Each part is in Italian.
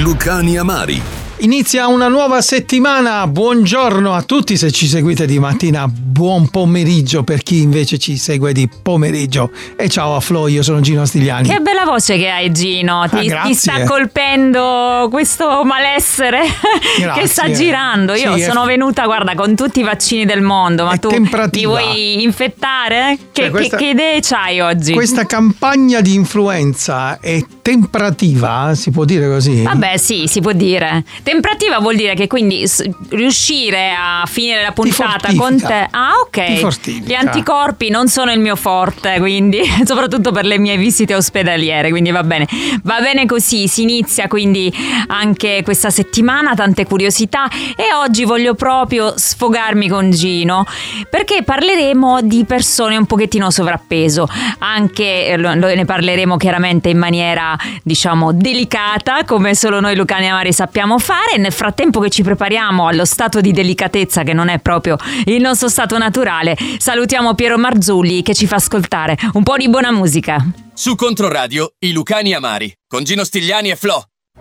Lucani Amari. Inizia una nuova settimana, buongiorno a tutti se ci seguite di mattina, buon pomeriggio per chi invece ci segue di pomeriggio e ciao a Flo, io sono Gino Stigliani. Che bella voce che hai Gino, ti sta colpendo questo malessere che sta girando, io sono venuta guarda con tutti i vaccini del mondo, ma tu mi vuoi infettare? Che idee c'hai oggi? Questa campagna di influenza è temperativa, si può dire così? Vabbè sì, si può dire. Temperativa vuol dire che quindi riuscire a finire la puntata con te. Ah, ok. Gli anticorpi non sono il mio forte, quindi soprattutto per le mie visite ospedaliere, quindi va bene. Va bene così, si inizia quindi anche questa settimana, tante curiosità e oggi voglio proprio sfogarmi con Gino perché parleremo di persone un pochettino sovrappeso. Anche ne parleremo chiaramente in maniera diciamo delicata, come solo noi Lucani Amari sappiamo fare. Nel frattempo che ci prepariamo allo stato di delicatezza che non è proprio il nostro stato naturale, salutiamo Piero Marzulli che ci fa ascoltare un po' di buona musica. Su Controradio, i Lucani Amari, con Gino Stigliani e Flo.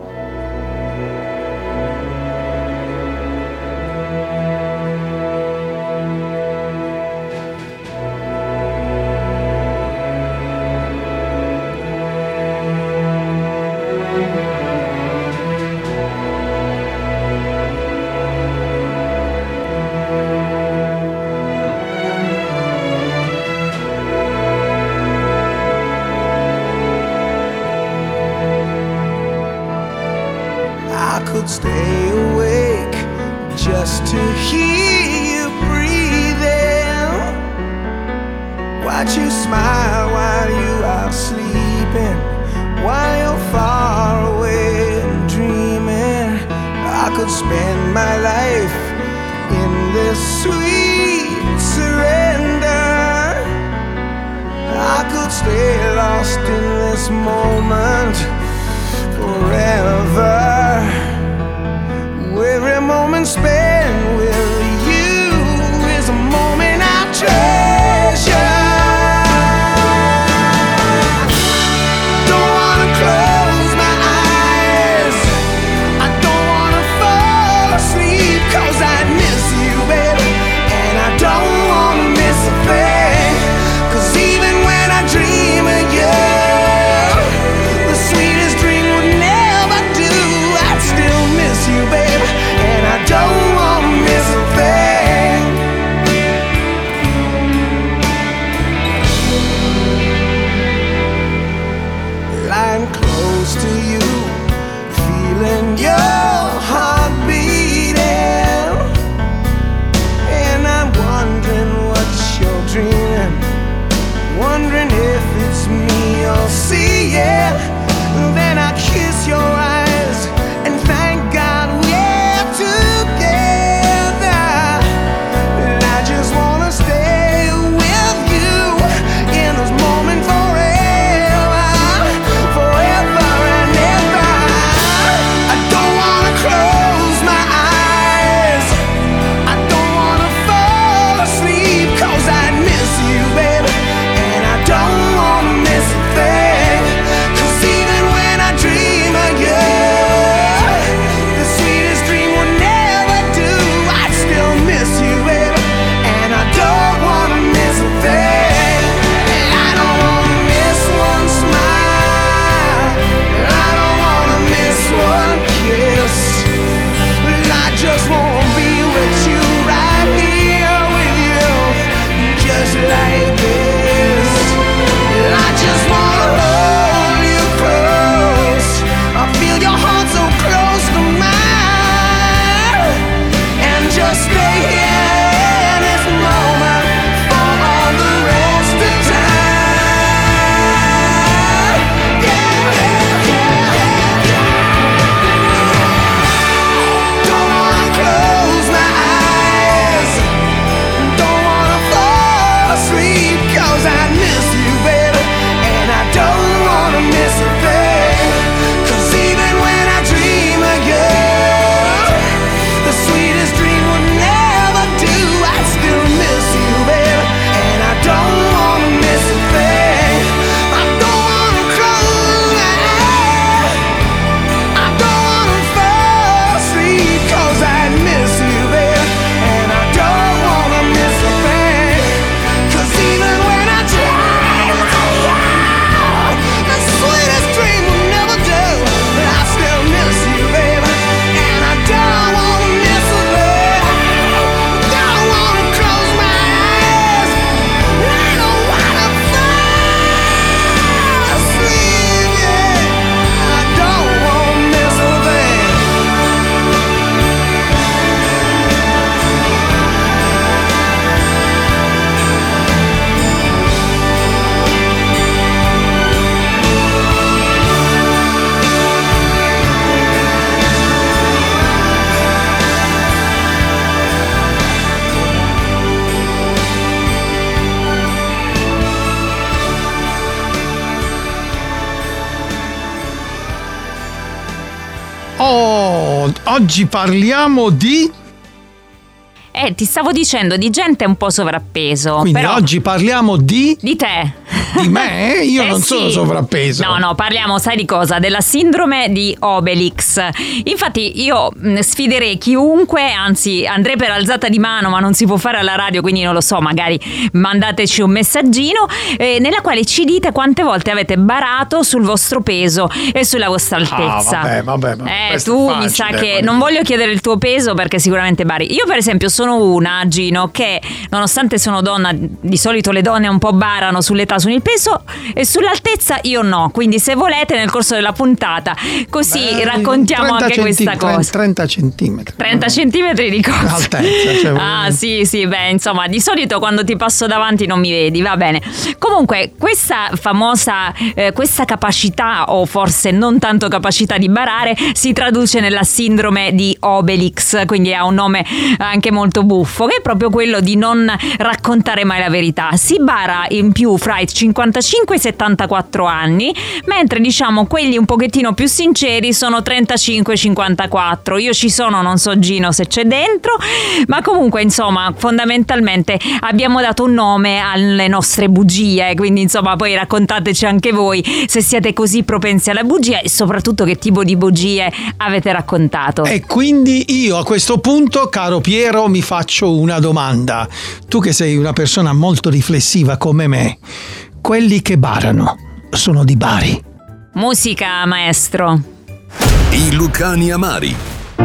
Stay awake just to hear you breathing. Watch you smile while you are sleeping, while you're far away and dreaming. I could spend my life in this sweet surrender. I could stay lost in this moment forever. Every moment spent with you is a moment I treasure. Don't wanna close my eyes, I don't wanna fall asleep, 'cause I miss you, baby, and I don't wanna miss a thing. 'Cause even when I dream of you, the sweetest Oh, oggi parliamo di... Ti stavo dicendo di gente un po' sovrappeso. Quindi però oggi parliamo di te. Di me? Io non sono sovrappeso. No, parliamo, sai di cosa? Della sindrome di Obelix. Infatti io sfiderei chiunque, anzi andrei per alzata di mano, ma non si può fare alla radio, quindi non lo so, magari mandateci un messaggino nella quale ci dite quante volte avete barato sul vostro peso e sulla vostra altezza. Vabbè. Tu mi sa che non voglio chiedere il tuo peso perché sicuramente bari. Io per esempio sono una, Gino, che nonostante sono donna, di solito le donne un po' barano sull'età, sul peso e sull'altezza, io no. Quindi se volete nel corso della puntata così raccontiamo anche questa cosa. 30 centimetri. 30 centimetri di cosa? Altezza. Sì, beh, insomma, di solito quando ti passo davanti non mi vedi, va bene. Comunque, questa famosa, questa capacità, o forse non tanto capacità di barare, si traduce nella sindrome di Obelix, quindi ha un nome anche molto buffo, che è proprio quello di non raccontare mai la verità. Si bara in più fra i 55 e i 74 anni, mentre diciamo quelli un pochettino più sinceri sono 35-54. Io ci sono, non so Gino se c'è dentro, ma comunque insomma fondamentalmente abbiamo dato un nome alle nostre bugie, quindi insomma poi raccontateci anche voi se siete così propensi alla bugia e soprattutto che tipo di bugie avete raccontato. E quindi io a questo punto, caro Piero, mi faccio una domanda. Tu che sei una persona molto riflessiva come me, quelli che barano sono di Bari? Musica, maestro. I Lucani Amari.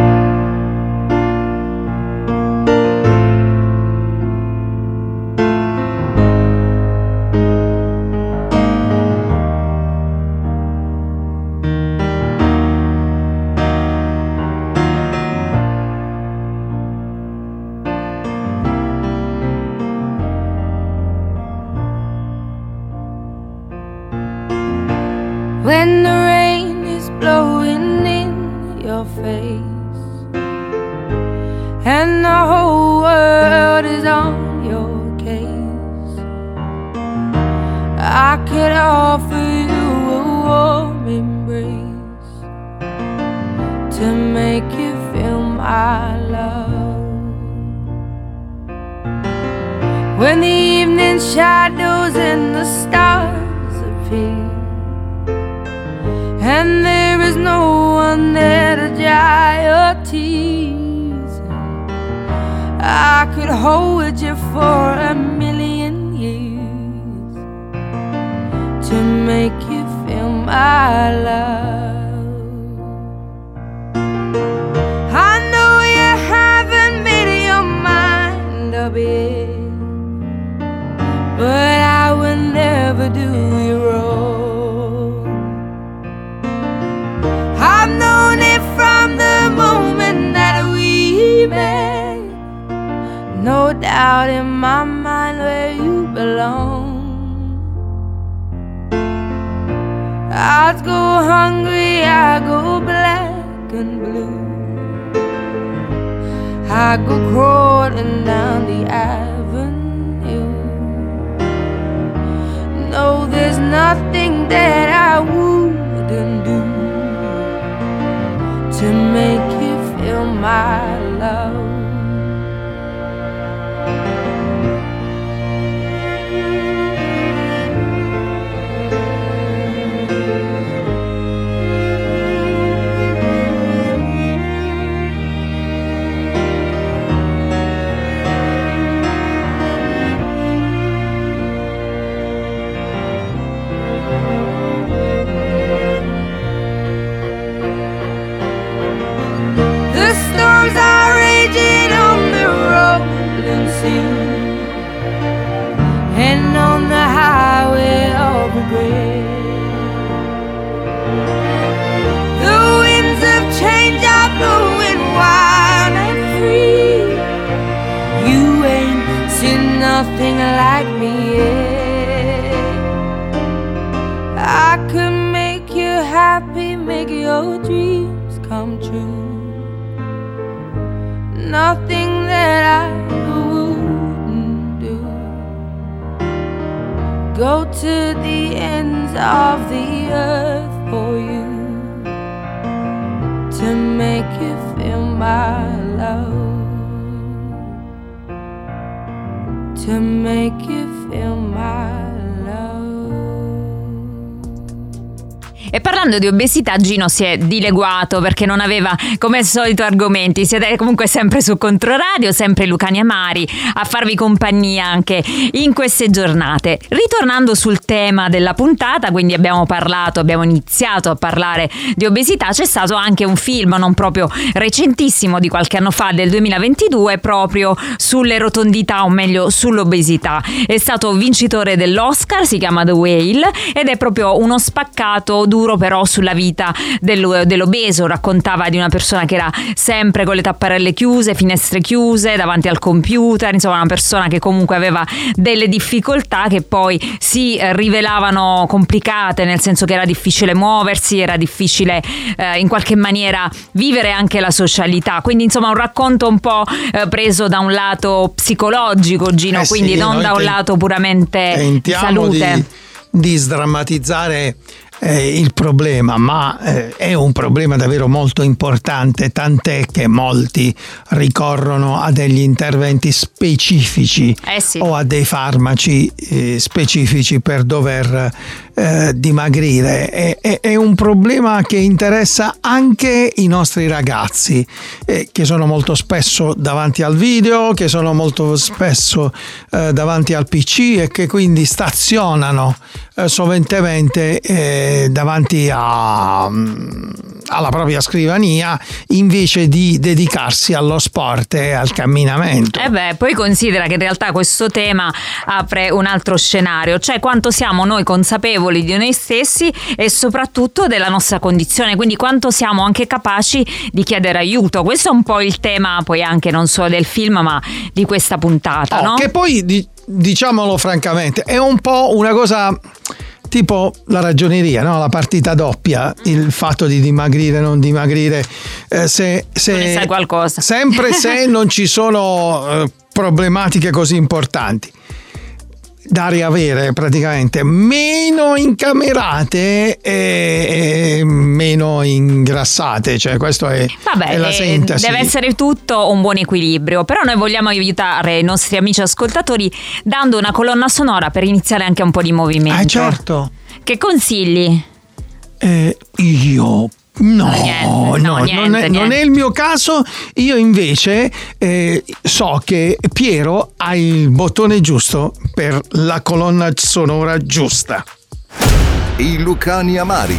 When the rain is blowing in your face and the whole world is on your case, I could offer you a warm embrace to make you feel my love. When the evening shadows and the stars appear and there is no one there to dry your tears, I could hold you for a million years to make you feel my love. I know you haven't made your mind up yet, but I will never do you wrong. I've known it from the moment that we met. No doubt in my mind where you belong. I'd go hungry, I go black and blue, I go crawling down the avenue. No, there's nothing that I wouldn't do to make you feel my love. Storms are raging on the rolling sea and on the highway of regret. The winds of change are blowing wild and free. You ain't seen nothing like me yet. I could make you happy, make your dreams come true. Nothing that I wouldn't do. Go to the ends of the earth for you to make you feel my love, to make you feel my love. E parlando di obesità, Gino si è dileguato perché non aveva come al solito argomenti. Siete comunque sempre su Controradio, sempre Lucania Mari a farvi compagnia anche in queste giornate. Ritornando sul tema della puntata, quindi abbiamo iniziato a parlare di obesità. C'è stato anche un film non proprio recentissimo, di qualche anno fa, del 2022, proprio sulle rotondità, o meglio sull'obesità. È stato vincitore dell'Oscar, si chiama The Whale, ed è proprio uno spaccato duro però sulla vita dell'obeso. Raccontava di una persona che era sempre con le tapparelle chiuse, finestre chiuse, davanti al computer, insomma una persona che comunque aveva delle difficoltà che poi si rivelavano complicate, nel senso che era difficile muoversi, era difficile in qualche maniera vivere anche la socialità. Quindi insomma un racconto un po' preso da un lato psicologico, Gino, quindi non da un lato puramente di salute. Di sdrammatizzare il problema, ma è un problema davvero molto importante, tant'è che molti ricorrono a degli interventi specifici o a dei farmaci specifici per dover dimagrire. È un problema che interessa anche i nostri ragazzi, che sono molto spesso davanti al video, che sono molto spesso davanti al PC e che quindi stazionano soventemente davanti alla propria scrivania invece di dedicarsi allo sport e al camminamento. Poi considera che in realtà questo tema apre un altro scenario, cioè quanto siamo noi consapevoli di noi stessi e soprattutto della nostra condizione, quindi quanto siamo anche capaci di chiedere aiuto. Questo è un po' il tema poi anche non solo del film ma di questa puntata, no? Che poi diciamolo francamente è un po' una cosa tipo la ragioneria, no? La partita doppia, il fatto di dimagrire, non dimagrire, se ne sai qualcosa. Sempre se non ci sono problematiche così importanti. Da riavere praticamente meno incamerate e meno ingrassate, cioè questo è la sintesi. Deve essere tutto un buon equilibrio, però noi vogliamo aiutare i nostri amici ascoltatori dando una colonna sonora per iniziare anche un po' di movimento. Certo. Che consigli? Io non è il mio caso. Io invece so che Piero ha il bottone giusto per la colonna sonora giusta. I Lucania Mari.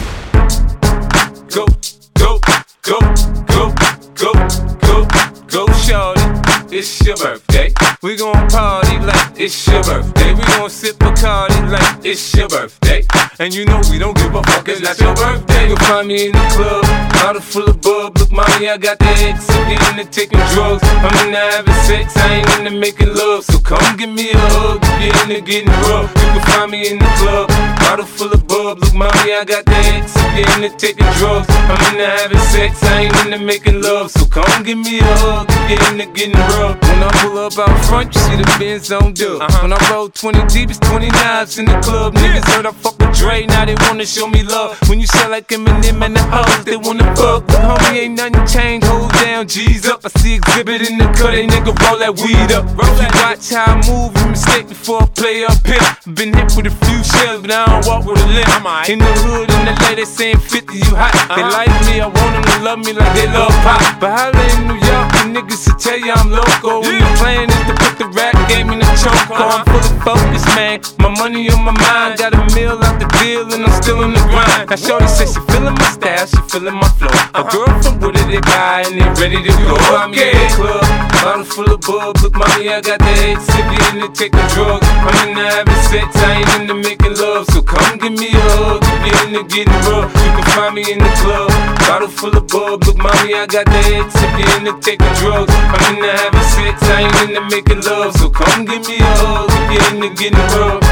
Go, go, go, go, go, go, go, shorty. It's your birthday. We gon' party like it's your birthday. We gon' sip Bacardi like it's your birthday. And you know we don't give a fuck, it's not your birthday. You'll find me in the club, bottle full of bub. Look, mommy, I got the X, I'm getting into taking drugs. I'm into having sex, I ain't into making love. So come give me a hug, if you're into getting rough. You can find me in the club, bottle full of bub. Look, mommy, I got the X, I'm getting into taking drugs. I'm into having sex, I ain't into making love. So come give me a hug, if you're into getting rough. When I pull up out front, you see the Benz on dub. When I roll 20 deep, it's 20 knives in the club. Niggas heard I fuck with Dre, now they wanna show me love. When you sell like Eminem and the hoes, they wanna fuck. But homie, ain't nothing changed, hold down, G's up. I see exhibit in the cut, they nigga roll that weed up. If you watch how I move, you mistake before I play up here. Been hit with a few shells, but I don't walk with a limp. In the hood, in the LA, they saying 50, you hot. They like me, I want them to love me like they love pop. But holla in New York, the niggas to tell you I'm loco. When the plan is to put the rap game in the choke. I'm fully focused, man. My money on my mind. Got a meal out the deal and I'm still on the grind. Now shorty says she feeling my style, she feeling my flow. A girl from Wooded, they buy and they ready to go. I'm in the club, bottle full of bub. Look, mommy, I got the X, if you into taking drugs. I'm into having sex, I ain't into making love. So come give me a hug, if you into getting rough. You can find me in the club, bottle full of bub. Look, mommy, I got the X, if you into taking drugs. I'm into having sex, I ain't into making love. So come give me a hug, if you into getting rough.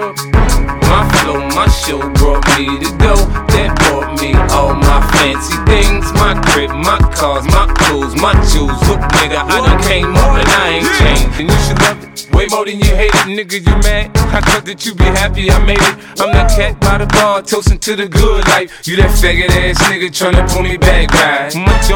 My flow, my show brought me to go. That brought me all my fancy things. My crib, my cars, my clothes, my shoes. Look, nigga, I done came up and I ain't changed. And you should love it way more than you hate it. Nigga, you mad? I thought that you be happy I made it. I'm that cat by the bar, toasting to the good life. You that faggot ass nigga tryna pull me back, right? My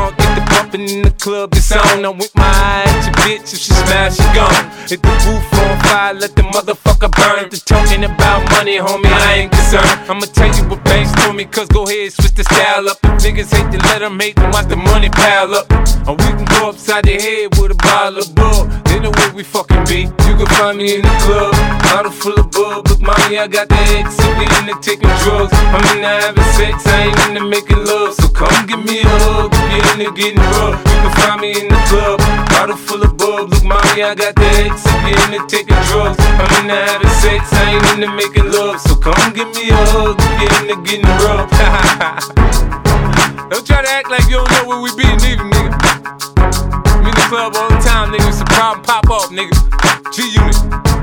club, it's on. I'm with my eye at your bitch. If she smash, she gone. Hit the roof on fire, let the motherfucker burn. If they're talking about money, homie, I ain't concerned. I'ma tell you what banks told me, cause go ahead, switch the style up. If niggas hate to let them hate, then watch the money pile up. Or we can go upside the head with a bottle of bull. They know where we fucking be. You can find me in the club, bottle full of bub. Look, mommy, I got the X, so we into taking drugs. I'm into having sex, I ain't into making love. So come give me a hug, if you're into getting rough. You can find me in the club, bottle full of bub. Look, mommy, I got the X, so we into taking drugs. I'm into having sex, I ain't into making love. So come give me a hug, if you're into getting rough. Don't try to act like you don't know where we be, neither, nigga. I'm in the club all the time, nigga. It's a problem, pop off, nigga. G-Unit.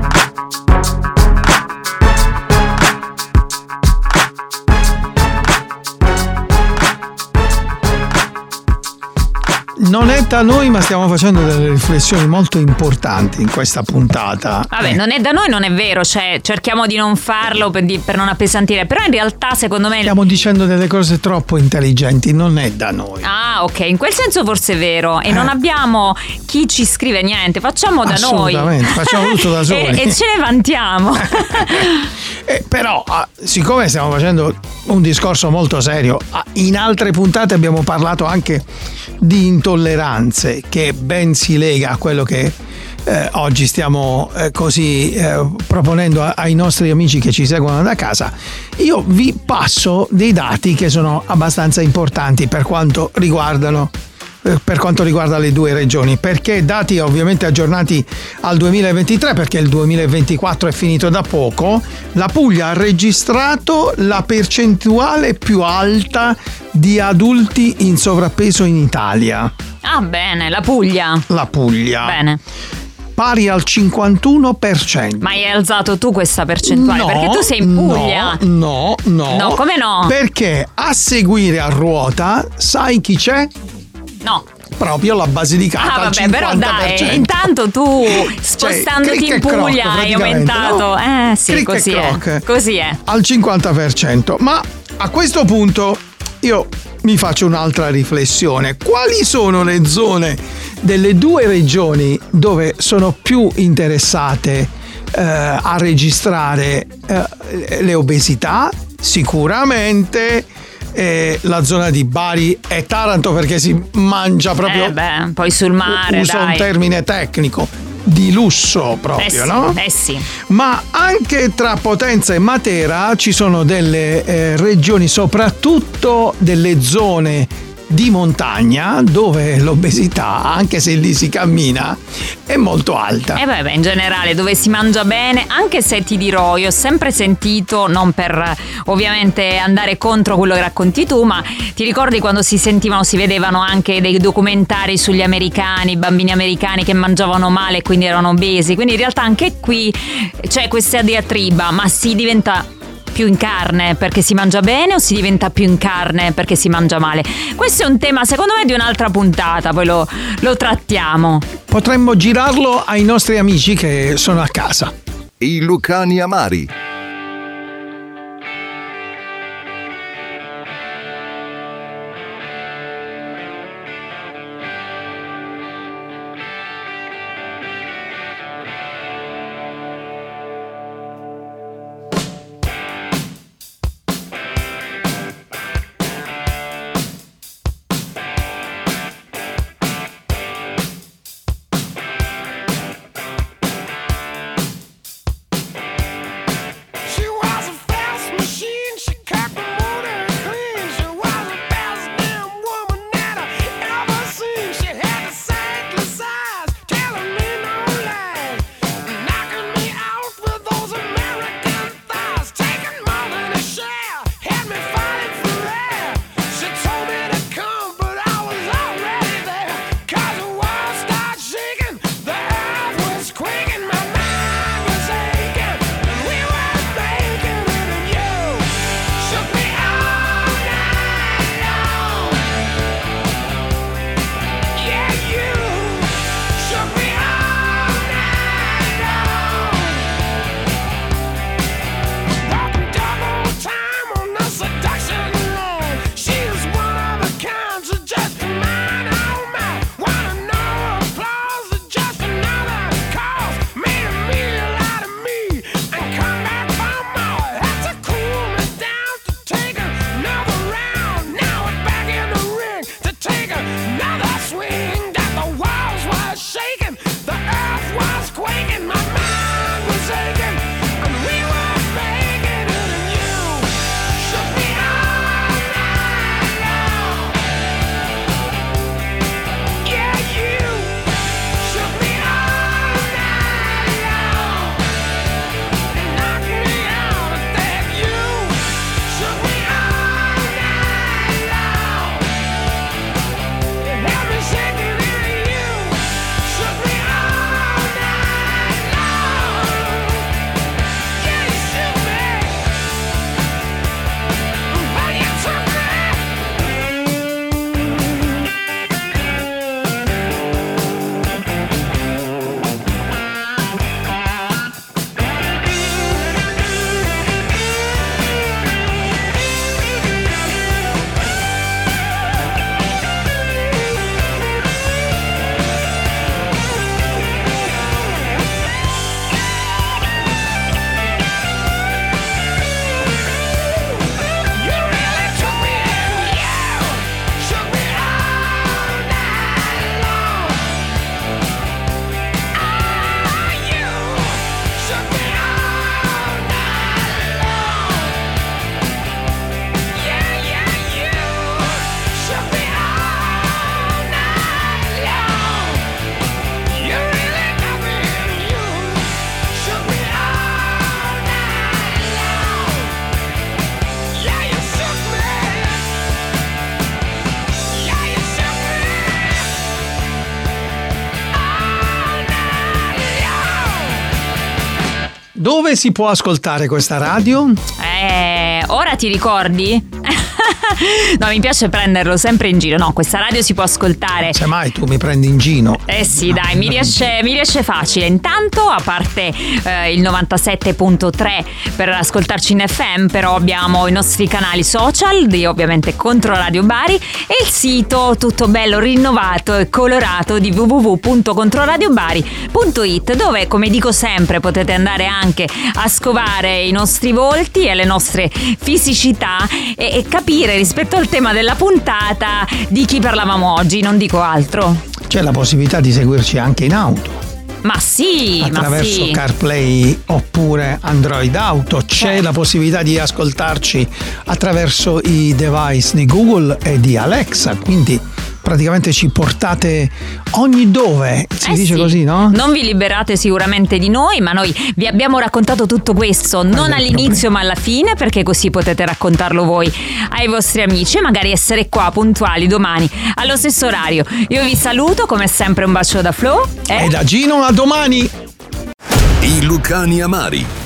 Non è da noi, ma stiamo facendo delle riflessioni molto importanti in questa puntata. Vabbè, non è da noi, non è vero, cioè cerchiamo di non farlo per non appesantire, però in realtà secondo me stiamo dicendo delle cose troppo intelligenti, non è da noi. Ah, ok, in quel senso forse è vero, e non abbiamo chi ci scrive niente, facciamo da noi. Assolutamente, facciamo tutto da soli. e ce ne vantiamo. Però, siccome stiamo facendo un discorso molto serio, in altre puntate abbiamo parlato anche di intolleranze, che ben si lega a quello che oggi stiamo proponendo ai nostri amici che ci seguono da casa. Io vi passo dei dati che sono abbastanza importanti per quanto riguarda le due regioni, perché dati ovviamente aggiornati al 2023, perché il 2024 è finito da poco. La Puglia ha registrato la percentuale più alta di adulti in sovrappeso in Italia. Ah, bene, la Puglia. Bene. Pari al 51%. Ma hai alzato tu questa percentuale? No, perché tu sei in Puglia. No, come no? Perché a seguire a ruota, sai chi c'è? No. Proprio la Basilicata al 50%. Però dai, intanto tu spostandoti in Puglia hai aumentato. No? Sì, così è. Al 50%. Ma a questo punto io mi faccio un'altra riflessione. Quali sono le zone delle due regioni dove sono più interessate a registrare le obesità? Sicuramente la zona di Bari e Taranto, perché si mangia proprio poi sul mare, uso un termine tecnico di lusso proprio, no? Sì. Ma anche tra Potenza e Matera ci sono delle regioni, soprattutto delle zone di montagna, dove l'obesità, anche se lì si cammina, è molto alta. In generale dove si mangia bene, anche se ti dirò, io ho sempre sentito, non per ovviamente andare contro quello che racconti tu, ma ti ricordi quando si vedevano anche dei documentari sugli americani, bambini americani che mangiavano male e quindi erano obesi, quindi in realtà anche qui c'è questa diatriba, ma si diventa più in carne perché si mangia bene o si diventa più in carne perché si mangia male? Questo è un tema secondo me di un'altra puntata, poi lo trattiamo. Potremmo girarlo ai nostri amici che sono a casa. I Lucani Amari. Dove si può ascoltare questa radio? Ora ti ricordi? No, mi piace prenderlo sempre in giro. No, questa radio si può ascoltare. Semmai tu mi prendi in giro. Sì, dai, mi riesce facile. Intanto, a parte il 97.3 per ascoltarci in FM, però abbiamo i nostri canali social di ovviamente Controradio Bari e il sito tutto bello rinnovato e colorato di www.controradiobari.it, dove, come dico sempre, potete andare anche a scovare i nostri volti e le nostre fisicità e capire rispetto al tema della puntata di chi parlavamo oggi, non dico altro. C'è la possibilità di seguirci anche in auto. Ma sì, attraverso CarPlay oppure Android Auto. C'è la possibilità di ascoltarci attraverso i device di Google e di Alexa, quindi praticamente ci portate ogni dove, si dice così, no? Non vi liberate sicuramente di noi, ma noi vi abbiamo raccontato tutto questo non all'inizio ma alla fine, perché così potete raccontarlo voi ai vostri amici e magari essere qua puntuali domani allo stesso orario. Io vi saluto, come sempre un bacio da Flo e da Gino, a domani. I Lucani Amari.